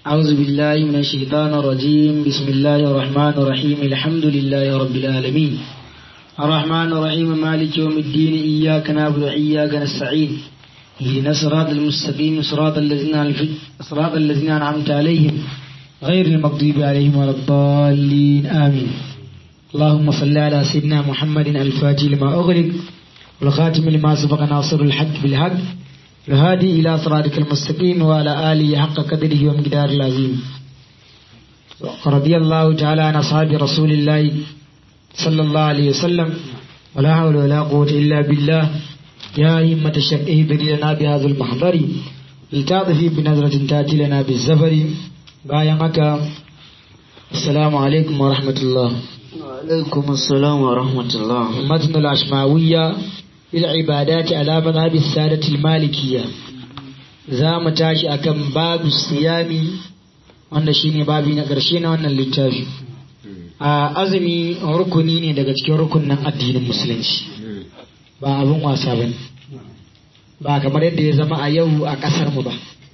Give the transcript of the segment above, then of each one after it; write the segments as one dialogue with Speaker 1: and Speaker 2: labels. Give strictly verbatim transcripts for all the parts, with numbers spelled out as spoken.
Speaker 1: أعوذ بالله من الشيطان الرجيم. بسم الله الرحمن الرحيم. الحمد لله رب العالمين الرحمن الرحيم مالك يوم الدين إياك نعبد وإياك نستعين اهدنا الصراط المستقيم صراط الذين صراط الذين أنعمت عليهم غير المغضوب عليهم ولا الضالين آمين. اللهم صل على سيدنا محمد الفاتح لما أغلق والخاتم لما سبق ناصر الحق بالحق الهادي إلى صراطك المستقيم وعلى آله حق قدره ومقدار العظيم. رضي الله تعالى عن أصحاب رسول الله صلى الله عليه وسلم ولا حول ولا قوة إلا بالله. يا همة الشيخ اهدري لنا بهذا المحضر لتعطفي بنظرة تأتي لنا بالزفر. بايعك. السلام عليكم ورحمة الله.
Speaker 2: وعليكم السلام ورحمة الله.
Speaker 1: متن العشماوية العبادات على مذهب السادة المالكية. زام تاشي أكم باب الصيام wanda shine babi na ƙarshe na wannan littafi. A azumi rukuni ne daga cikin rukunin addinin musulunci, ba abin wasa ba ne, ba kamar yadda ya zama a yau a ƙasar mu ba.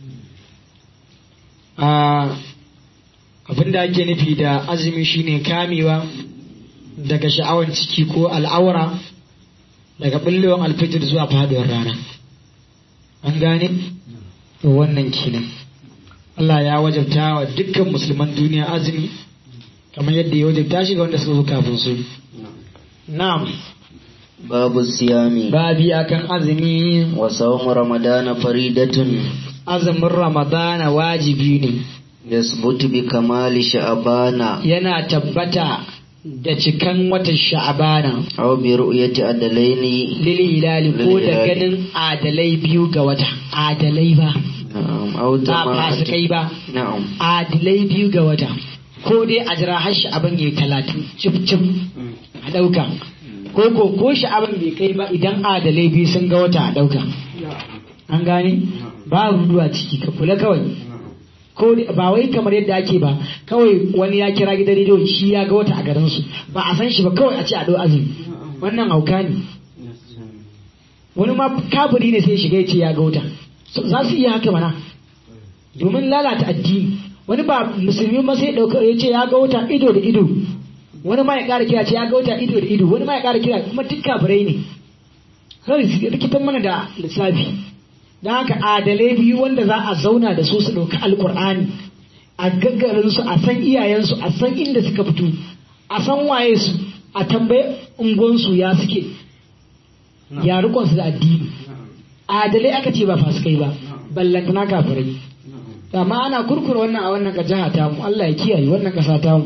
Speaker 1: Abin da ake nufi da azumi shine kamewa daga sha'awar ciki ko al'aura daga ɓullewar alfijir zuwa faduwar rana. An gane? To wannan kenan. Allah ya wajabta wa dukkan musulman duniya azumi kamar yadda ya wajabta shi ga wanda suka zo kafin su. Na'am.
Speaker 2: Babu siyami.
Speaker 1: Babi akan azumi.
Speaker 2: Wa sawmu ramadana faridatun.
Speaker 1: Azumin ramadana wajibi ne.
Speaker 2: Yasbutu bi kamali sha'abana.
Speaker 1: Yana tabbata da cikan watan sha'abana.
Speaker 2: Aw bi ru'yati adalaini.
Speaker 1: Lil hilali ko da ganin adalai biyu ga wata. Adalai ba.
Speaker 2: Na'am. Aw
Speaker 1: Ba fasikai ba.
Speaker 2: Na'am.
Speaker 1: Adalai biyu ga wata. Ko dai a jira har sha'aban yayi talatin cif cif a dauka. Ko ko ko sha'aban bai kai ba idan adalai biyu sun ga wata a dauka. An gane? Ba ruwa ciki ka kula kawai. Ko ba wai kamar yadda ake ba kawai wani ya kira gidan rediyo shi ya ga wata a garin su ba a san shi ba kawai a ce a dau azumi, wannan hauka ne. Wani ma kafiri ne sai shiga ya ce ya ga wata, za su iya haka mana domin lalata addini. Wani ba musulmi ma sai dauka ya ce ya ga wata ido da ido, wani ma ya kara kira ce ya ga wata ido da ido, wani ma ya kara kira, kuma duk kafirai ne. Sai rikitan mana da lissafi. Don haka adalai biyu wanda za a zauna da su su ɗauki alkur'ani a gaggarinsu, a san iyayensu, a san inda suka fito, a san waye su, a tambaye ungonsu ya suke, ya rikonsu da addini. Adalai aka ce ba fasikai ba, ballantana kafirai. Amma ana kurkura wannan a wannan jiha tamu, Allah ya kiyaye wannan ƙasa tamu.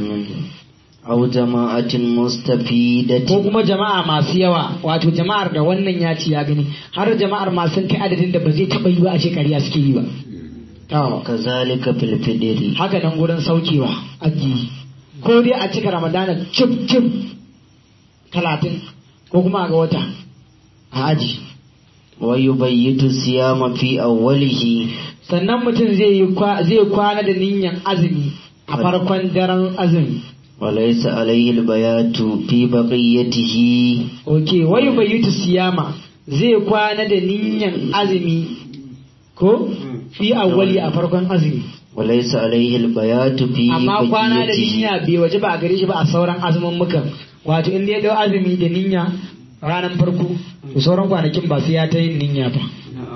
Speaker 2: Aw jama'atin mustafidatin.
Speaker 1: Ko kuma jama'a masu yawa, wato jama'ar da wannan ya ci ya gani, har jama'ar masu kai adadin da ba zai taɓa yi ba a ce ƙarya suke yi ba.
Speaker 2: Kazalika fil fidri.
Speaker 1: Haka nan gurin saukewa aji. Ko dai a cika Ramadana cip cip talatin ko kuma ga wata a aji.
Speaker 2: Wa yubayyitu siyama fi awwalihi.
Speaker 1: Sannan mutum zai yi zai kwana da niyyar azumi a farkon daren azumi.
Speaker 2: وليس عليه البيات في بقيته.
Speaker 1: Okay, wayu bayyutu siyama zai kwana da niyyar azumi ko fi awwali a farkon azumi.
Speaker 2: وليس عليه البيات في بقيته.
Speaker 1: Amma kwana da niyya bai waje ba a gare shi ba a sauran azumin mukan. Wato in ya dau azumi da niyya ranar farko to sauran kwanakin ba sai ya ta yin niyya ba.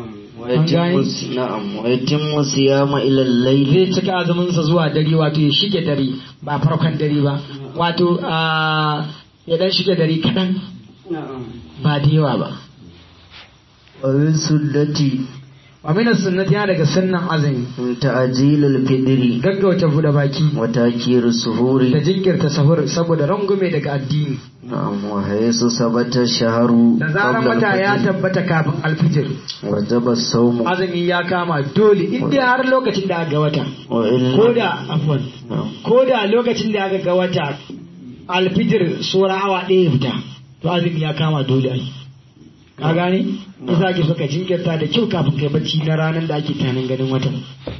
Speaker 2: Na'am, wa yatimmu siyama ila al-layl.
Speaker 1: Zai cika azumin sa zuwa dare, wato ya shige dare ba farkon dare ba, wato ya dan shige dare kadan ba da yawa ba.
Speaker 2: Wa min sunnati.
Speaker 1: Wa min sunnati yana daga sunnan azumi
Speaker 2: ta'jil al-fidri.
Speaker 1: gaggauta buɗe baki
Speaker 2: wa takir suhuri.
Speaker 1: da jinkirta sahur saboda rangume daga addini.
Speaker 2: Na'am, wa haythu sabata shahru.
Speaker 1: Da zaran wata ya tabbata kafin alfijir
Speaker 2: wajaba sawmu.
Speaker 1: azumi ya kama dole in dai har lokacin da aka ga wata, ko da afwan ko da lokacin da aka ga wata alfijir sura awa ɗaya ya fita to azumi ya kama dole ai. Ka gane? Isa ke suka jinkirta da kyau kafin kai bacci na ranar da ake tanin ganin watan.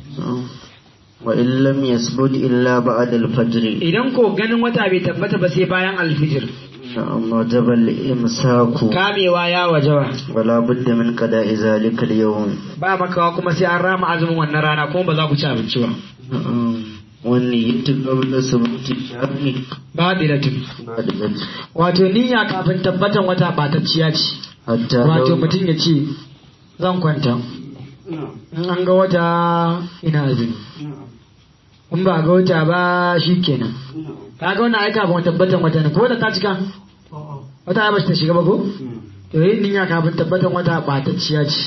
Speaker 2: Wa in lam yasbut illa ba'da al-fajr.
Speaker 1: Idan ko ganin wata bai tabbata ba sai bayan alfijir.
Speaker 2: نعم وجب الإمساك
Speaker 1: kamewa ya wajaba
Speaker 2: ولا بد من قضاء ذلك اليوم
Speaker 1: ba makawa kuma sai an rama azumin wannan rana kuma ba za ku ci abinci ba
Speaker 2: نعم والنية قبل ثبوت الشهر
Speaker 1: badilatun
Speaker 2: بعد ذلك
Speaker 1: wato niyya kafin tabbatan wata batacciya ce
Speaker 2: حتى
Speaker 1: wato
Speaker 2: لو
Speaker 1: mutum ya ce zan kwanta in an ga wata ina azumi in ba ga wata ba shikenan kaga wannan aika ba tabbatan wata ne ko da ta cika wata ya bashi ta shiga ba ko to yin niyya kafin tabbatan wata batacciya ce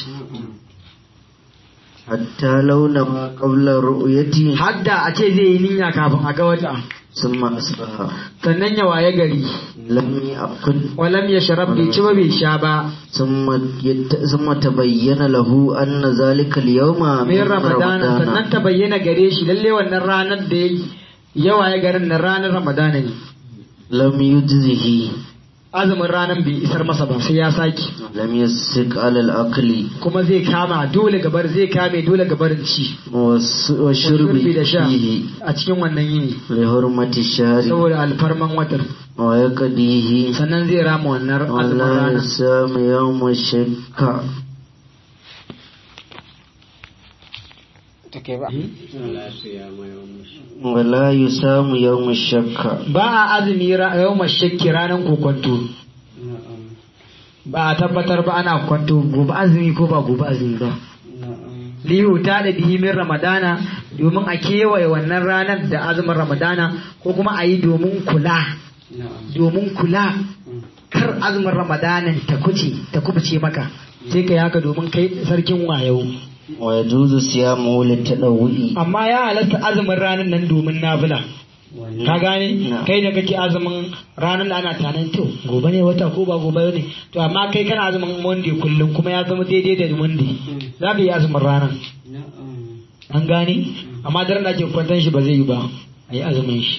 Speaker 2: حتى لو نما قبل رؤيته
Speaker 1: hadda a ce zai yi niyya kafin a ga wata
Speaker 2: ثم أصبح
Speaker 1: sannan ya waye gari
Speaker 2: لم يأكل
Speaker 1: walam ya sharab bai ci ba bai sha ba
Speaker 2: ثم يت... ثم تبين له أن ذلك اليوم
Speaker 1: min ramadana sannan ta bayyana gare shi lalle wannan ranar da ya ya waye garin nan ranar ramadana ne
Speaker 2: لم يجزه
Speaker 1: azumin ranar bai isar masa ba sai ya saki
Speaker 2: لم يسق على الأكل
Speaker 1: kuma zai kama dole gabar zai kame dole gabarin ci
Speaker 2: والس- والشرب
Speaker 1: shurbi da sha
Speaker 2: فيه
Speaker 1: a cikin wannan yini
Speaker 2: لحرمة الشهر
Speaker 1: saboda alfarman watar
Speaker 2: ويقضيه
Speaker 1: sannan zai rama wannan azumin
Speaker 2: ولا
Speaker 1: rana
Speaker 2: يصام يوم الشك ولا يصام يوم الشك
Speaker 1: ba a azumi yau mashakki ranar kokonto ba a tabbatar ba ana kwanto gobe azumi ko ba gobe azumi ba liyu ta da bihi min ramadana domin a kewaye wannan ranar da azumin ramadana ko kuma a yi domin kula domin kula kar azumin ramadanan ta kuce ta kubuce maka sai ka yaka domin kai sarkin wayo
Speaker 2: ويجوز صيامه للتطوع
Speaker 1: amma ya halatta azumin ranar nan domin nafila ka gane
Speaker 2: Na.
Speaker 1: kai da kake azumin ranar da ana tanan to gobe ne wata ko ba gobe ne to amma kai kana azumin monday kullum kuma ya zama daidai da monday za ka yi azumin ranar an gane amma daren da ake kwantan shi ba zai yi ba a yi azumin shi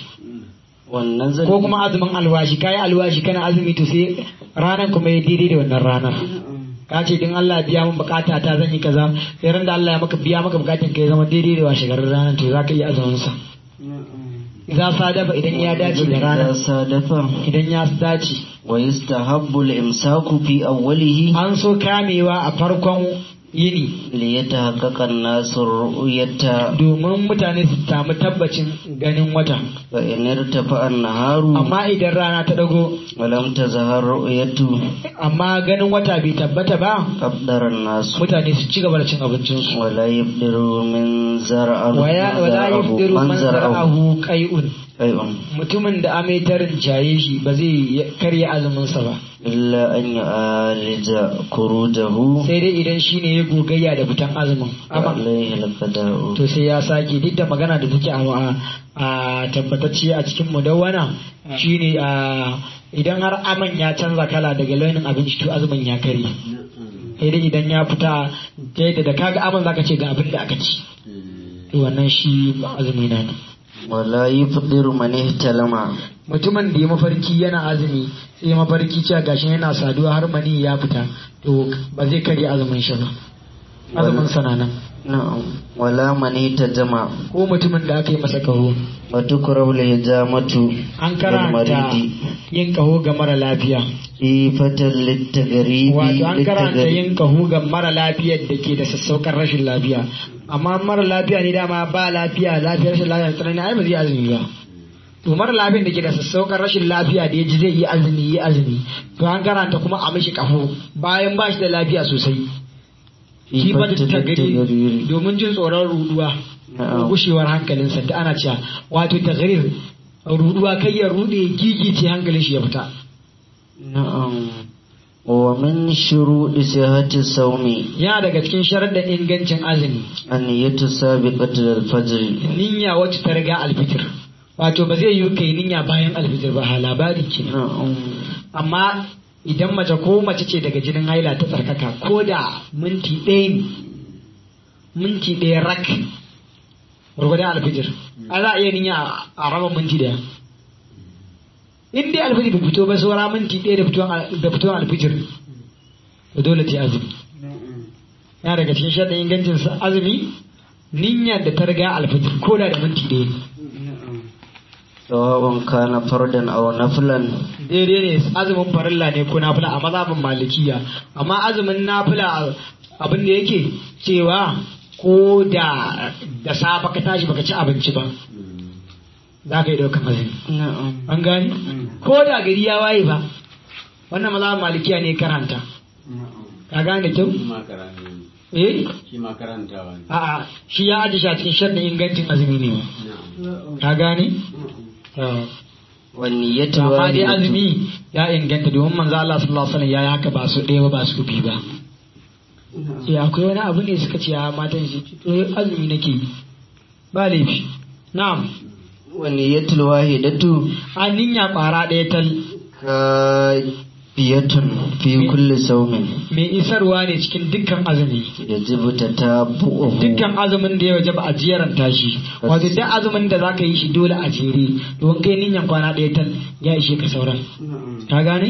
Speaker 2: والنزل
Speaker 1: ko kuma azumin alwashi kayi alwashi kana azumi to sai ranar kuma ya daidai da wannan ranar ka ce din Allah ya biya min bukata ta zan yi kaza sai ran da Allah ya maka biya maka bukatun ka ya zama daidai da washe garin ranar to za ka yi azumin sa idan sadafa idan ya dace da ranar
Speaker 2: إذا صادف
Speaker 1: idan ya dace
Speaker 2: ويستحب الإمساك في أوله
Speaker 1: an so kamewa a farkon yini
Speaker 2: ليتحقق الناس الرؤية
Speaker 1: domin mutane su samu tabbacin ganin wata
Speaker 2: فإن ارتفع النهار
Speaker 1: amma idan rana ta dago
Speaker 2: ولم تظهر رؤيته
Speaker 1: amma ganin wata bai tabbata ba
Speaker 2: أبدر الناس
Speaker 1: mutane su ci gaba da cin abincinsu
Speaker 2: ولا يبدر من زرعه
Speaker 1: waya wala yafdiru man zara'ahu qai'un
Speaker 2: أيوة
Speaker 1: mutumin da amai ta rinjaye shi ba zai karya azumin sa ba
Speaker 2: إلا أن يعالج خروجه
Speaker 1: sai dai idan shine ya gogayya da fitan azumin amma
Speaker 2: عليه القضاء
Speaker 1: to sai ya sake duk da magana da take a a tabbatacce a cikin mudawwana shine a idan har aman ya canza kala daga launin abinci to azumin ya kare sai dai idan ya fita ta yadda da kaga aman zaka ce ga abin da aka ci to wannan shi ba azumi na ne
Speaker 2: ولا يفطر من احتلم
Speaker 1: mutumin da ya mafarki yana azumi sai ya mafarki cewa gashi yana saduwa har mani ya fita to ba zai karya azumin shi ba azumin sana nan
Speaker 2: نعم ولا من اهتدم
Speaker 1: ko mutumin da aka yi masa kaho
Speaker 2: وتكره الهجامة
Speaker 1: an karanta yin kaho ga mara lafiya
Speaker 2: خيفة للتغريب
Speaker 1: wato an karanta
Speaker 2: للتغريب
Speaker 1: yin kaho ga mara lafiyar da ke da sassaukar rashin lafiya amma mara lafiya ne dama ba lafiya lafiyar rashin lafiya tsanani ai ba zai azumi ba to mara lafiyar da ke da sassaukar rashin lafiya da ya ji zai yi azumi yi azumi to an karanta kuma a mishi kaho bayan ba shi da lafiya sosai kifa da tagari domin jin tsoron ruduwa
Speaker 2: Na'am.
Speaker 1: gushewar hankalinsa da ana cewa wato tagarir ruduwa kai ya rude gigice hankalin shi ya fita
Speaker 2: نعم ومن شروط صحة الصوم
Speaker 1: yana daga cikin sharaɗin ingancin azumi
Speaker 2: النية سابقة للفجر
Speaker 1: niyya wacce ta riga alfitir wato ba zai yi kai niyya bayan alfitir ba ha labari ke
Speaker 2: نعم
Speaker 1: amma idan mace ko mace ce daga jinin haila ta tsarkaka ko da minti ɗaya ne minti ɗaya rak gwargwadon alfijir a za a iya niyya a raba minti ɗaya in dai alfijir bai fito ba saura minti ɗaya da fitowar da fitowar alfijir to dole ta azumi yana daga cikin shaɗin ingancin sa azumi niyyar da ta riga alfijir ko da da minti ɗaya ne
Speaker 2: sawa'un kana fardan aw naflan
Speaker 1: daidai ne azumin farilla ne ko nafila a mazhabin malikiya amma azumin nafila abin da yake cewa ko da da safa ka tashi baka ci abinci ba za ka yi ɗaukar azumi an gani ko da gari ya waye ba wannan mazhabin malikiya ne karanta ka gane kyau eh
Speaker 3: shi ma karantawa ne
Speaker 1: a'a shi ya ajiye shi a cikin sharɗin ingancin azumi ne ka gane
Speaker 2: wani ya
Speaker 1: amma dai azumi ya inganta domin manzo Allah sallallahu alaihi wasallam ya yi haka ba su ɗaya ba ba su biyu ba sai akwai wani abu ne suka ce a matan shi to azumi nake yi ba laifi na'am
Speaker 2: wani ya wahidatu
Speaker 1: an ninya ƙwara ɗaya tal
Speaker 2: ka biyatun fi kulli saumin
Speaker 1: mai isarwa ne cikin dukkan azumi
Speaker 2: yajibu tatabu'uhu
Speaker 1: dukkan azumin da ya wajaba a jeranta shi wato duk azumin da zaka yi shi dole a jere don kai niyan kwana ɗaya tan ya ishe ka sauran ka gane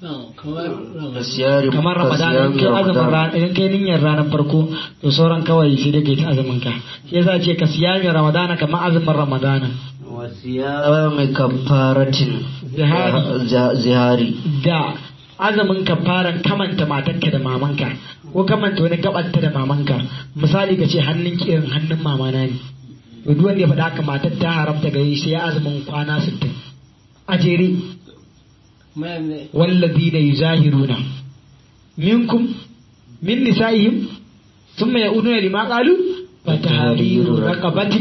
Speaker 1: kamar ramadan idan kai azumin rana idan kai niyyar ranar farko to sauran kawai sai dai kai ta azumin ka shi yasa ce ka siyami ramadana kamar azumin ramadana
Speaker 2: wasiyami kafaratin zihari
Speaker 1: da azumin kafaran kamanta matanka da mamanka ko kamanta wani gabanta da mamanka misali ka ce hannun irin hannun mamana ne to duk wanda ya faɗa haka matar ta haramta gare shi ya azumin kwana sittin a jere والذين يظاهرون منكم من نسائهم ثم يؤذون لما قالوا فتحرير رقبة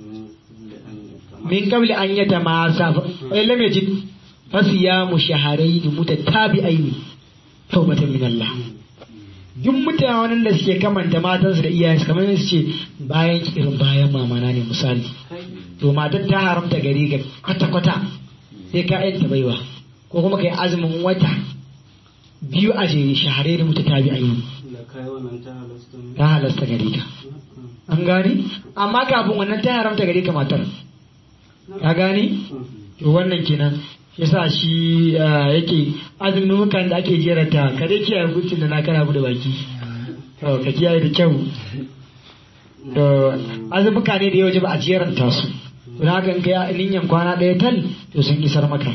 Speaker 1: من قبل أن يتماسا فإن لم يجد فصيام شهرين متتابعين توبة من الله duk mutanen da suke kamanta matansu da iyayensu kamar su ce bayan irin bayan mamana ne misali to matar ta haramta gare ga kwata-kwata sai ka yanta baiwa ko kuma kai azumin wata biyu a jere shahare da mutu tabi ayi ta halasta gare ka an gani amma kafin wannan ta haramta gare ka matar ka gani to wannan kenan yasa shi yake azumin mukan da ake jerata ka dai kiyaye hukuncin da na kana bude baki to ka kiyaye da kyau to azumuka ne da ya waje ba a jeranta su to haka in kai ninyan kwana ɗaya tal to sun isar maka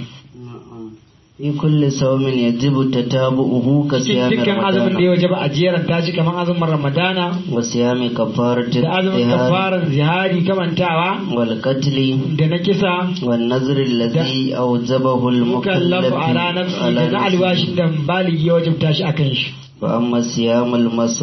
Speaker 2: fi kulli sawmin yajibu tatabu'uhu ka siyami
Speaker 1: dukkan azumin da ya waje ba a jeranta shi kamar azumin ramadana
Speaker 2: wa siyami kafaratin
Speaker 1: da azumin kafaran zihari kamantawa
Speaker 2: wal qatli
Speaker 1: da na kisa
Speaker 2: wan nazri alladhi awjabahu al
Speaker 1: mukallafu ala nafsi da na alwashin da baligi ya wajibta shi akan shi
Speaker 2: fa amma siyamul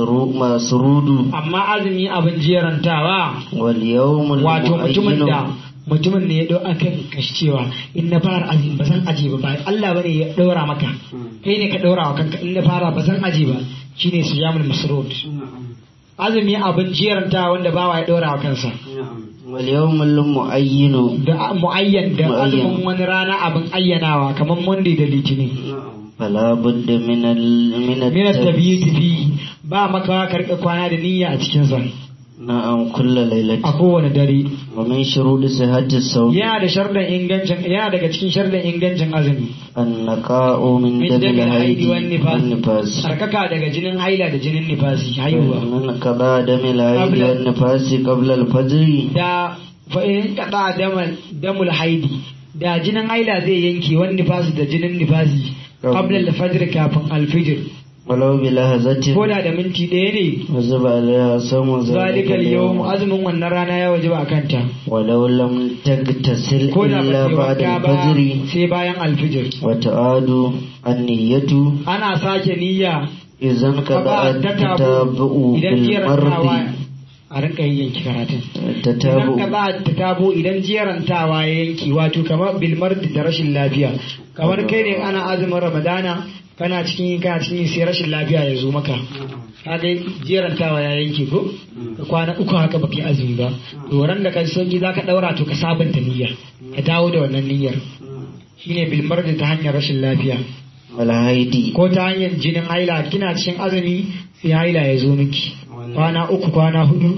Speaker 2: masrudu
Speaker 1: amma azumi abin jerantawa
Speaker 2: wal yawmul
Speaker 1: wato mutumin da mutumin ne ya dau akan kashi cewa in na fara azumi ba zan aje ba Allah bane ya daura maka kai ne ka daura wa kanka in na fara ba zan aje ba shine siyamul masrud azumi abin jeranta wanda bawa ya daura wa kansa
Speaker 2: wal yawmul muayyinu
Speaker 1: da muayyan da azumin wani rana abin ayyanawa kamar monday da litinin
Speaker 2: fala budda min al min
Speaker 1: at-tabiyyut fi ba maka ka rika kwana da niyya a cikin sa
Speaker 2: na'am kulla lailati
Speaker 1: a kowane dare
Speaker 2: wa min shurudi sihhati sawm
Speaker 1: yana da sharɗin ingancin yana daga cikin sharɗin ingancin azumi
Speaker 2: annaqa'u min damil haidi wan nifas
Speaker 1: sarkaka daga jinin haila da jinin nifasi haihuwa
Speaker 2: min qada damil haidi wan nifasi qabla al-fajr
Speaker 1: da fa in qada damal damul haidi da jinin haila zai yanke wan nifasi da jinin nifasi qabla al-fajr kafin al-fajr
Speaker 2: walau bi lahazatin
Speaker 1: ko da da minti ɗaya ne
Speaker 2: wajaba alaiha sawmu
Speaker 1: zalikal yawm azumin wannan rana ya wajaba akan ta
Speaker 2: walau lam tagtasil
Speaker 1: ko da
Speaker 2: illa
Speaker 1: ba
Speaker 2: ba'da
Speaker 1: ba
Speaker 2: al-fajr
Speaker 1: sai bayan al-fajr
Speaker 2: wa ta'adu an-niyyatu
Speaker 1: ana sake niyya
Speaker 2: idan qada tatabu
Speaker 1: idan
Speaker 2: bil
Speaker 1: jerantawa
Speaker 2: mardi
Speaker 1: a rinka yin yanki karatun
Speaker 2: tatabu
Speaker 1: idan qada tatabu idan jerantawa ya yanki wato kamar bil mardi da rashin lafiya kamar kai ne ana azumin ramadana kana cikin kana cikin sai rashin lafiya ya zo maka kaga jerantawa ya yanke ko ka kwana uku haka baka yi azumi ba to ran da kai sauki zaka daura to ka sabunta niyya ka dawo da wannan niyyar shine bil mardi ta hanyar rashin lafiya
Speaker 2: wal haidi
Speaker 1: ko ta hanyar jinin haila kina cikin azumi sai haila ya zo miki kwana uku kwana hudu to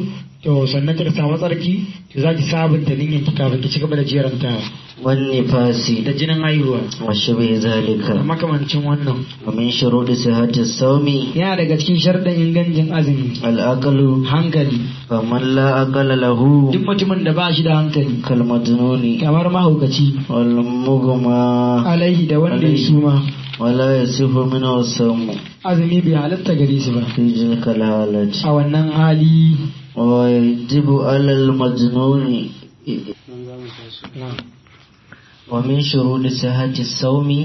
Speaker 1: to sannan kika samu tsarki to zaki sabunta niyyar ki kafin ki cigaba da jerantawa
Speaker 2: wan nifasi
Speaker 1: da jinin haihuwa
Speaker 2: wa shibhi zalika
Speaker 1: makamancin wannan
Speaker 2: wa min shurudi sihhati sawmi
Speaker 1: yana daga cikin sharɗin ingancin azumi
Speaker 2: al aqlu
Speaker 1: hankali
Speaker 2: faman la aqala lahu
Speaker 1: duk mutumin da ba shi da hankali
Speaker 2: kal majnuni
Speaker 1: kamar mahaukaci
Speaker 2: wal mughma
Speaker 1: alaihi da wanda ya suma
Speaker 2: wala yasifu minhu sawmu
Speaker 1: azumi bai halatta gare shi ba
Speaker 2: fi tilkal halati
Speaker 1: a wannan hali
Speaker 2: wa yajibu ala al majnuni wa min shurudi sihhati sawmi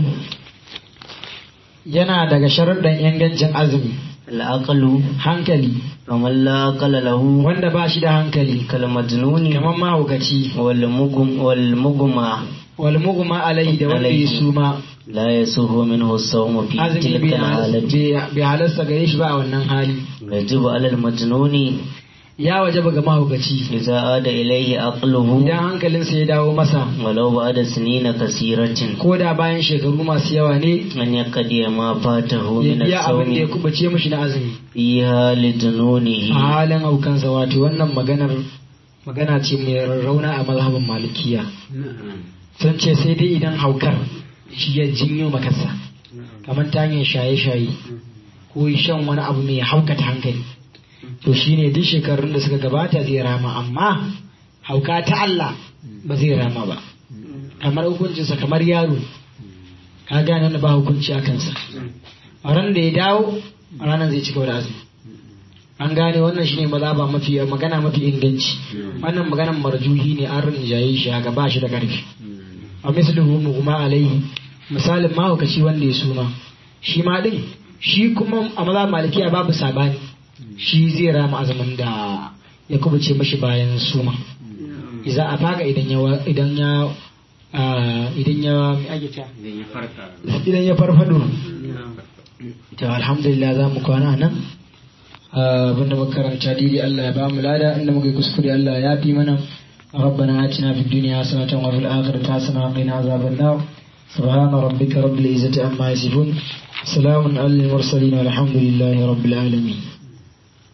Speaker 1: yana daga sharuɗan ingancin azumi
Speaker 2: al aqlu
Speaker 1: hankali
Speaker 2: faman la aqala lahu
Speaker 1: wanda ba shi da hankali
Speaker 2: kal majnuni
Speaker 1: kamar mahaukaci
Speaker 2: wal mugum wal mugma
Speaker 1: wal mugma alaihi da wanda ya suma
Speaker 2: la yasuhu minhu sawmu fi
Speaker 1: azumi
Speaker 2: tilka al halati
Speaker 1: bai halasta gare shi ba a wannan hali
Speaker 2: yajibu ala al majnuni
Speaker 1: ya wajaba ga mahaukaci
Speaker 2: idza ada ilayhi aqluhu
Speaker 1: idan hankalinsa ya dawo masa
Speaker 2: walau ba'da sinina kasiratin
Speaker 1: ko da bayan shekaru masu yawa ne
Speaker 2: an yakadi ma fatahu
Speaker 1: ya
Speaker 2: min
Speaker 1: biya abin da ya
Speaker 2: as-sawmi
Speaker 1: kubace mishi na azumi
Speaker 2: fi hali jununihi
Speaker 1: a halin haukansa wato wannan maganar magana ce mai rarrauna a mazhabin malikiya sun ce sai dai idan haukar shi ya jinyo makasa kamar ta hanyar shaye-shaye ko shan wani abu mai haukata hankali to shine duk shekarun da suka gabata zai rama amma hauka ta Allah ba zai rama ba kamar hukuncinsa kamar yaro ka gane wanda ba hukunci a kansa a ran da ya dawo a ranar zai ci gaba da azumi an gane wannan shine maza ba mafi magana mafi inganci wannan maganar marjuhi ne an rinjaye shi haka ba shi da karfi a mislihu mughma alaihi misalin mahaukaci wanda ya suma shi ma din shi kuma a maza malikiya babu sabani shi zai rama azumin da ya kubuce mashi bayan suma idan a faga idan ya idan ya idan ya idan ya farfado to alhamdulillah za mu kwana nan abinda muka karanta dai Allah ya ba mu lada inda muka yi kuskure Allah ya fi mana ربنا آتنا في الدنيا حسنة وفي الآخرة حسنة وقنا عذاب النار سبحان ربك رب العزة عما يصفون سلام على المرسلين والحمد لله رب العالمين